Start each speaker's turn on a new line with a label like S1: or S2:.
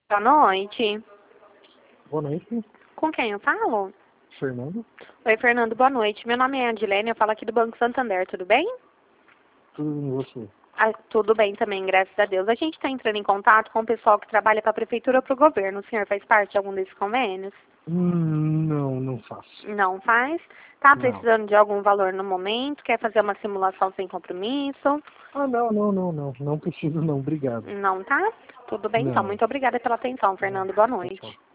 S1: Boa noite.
S2: Boa noite,
S1: Com quem eu falo?
S2: Fernando.
S1: Oi, Fernando, boa noite. Meu nome é Adilene, eu falo aqui do Banco Santander, tudo bem?
S2: Tudo bem, você?
S1: Ah, tudo bem também, graças a Deus. A gente está entrando em contato com o pessoal que trabalha para a prefeitura ou para o governo. O senhor faz parte de algum desses convênios?
S2: Não faço.
S1: Não faz? Tá
S2: Não.
S1: precisando de algum valor no momento? Quer fazer uma simulação sem compromisso?
S2: Não. Não preciso não, obrigado.
S1: Não, tá? Tudo bem, então.
S2: Não.
S1: Muito obrigada pela atenção,
S2: Ah,
S1: Fernando. Boa
S2: tchau,
S1: noite.
S2: tchau.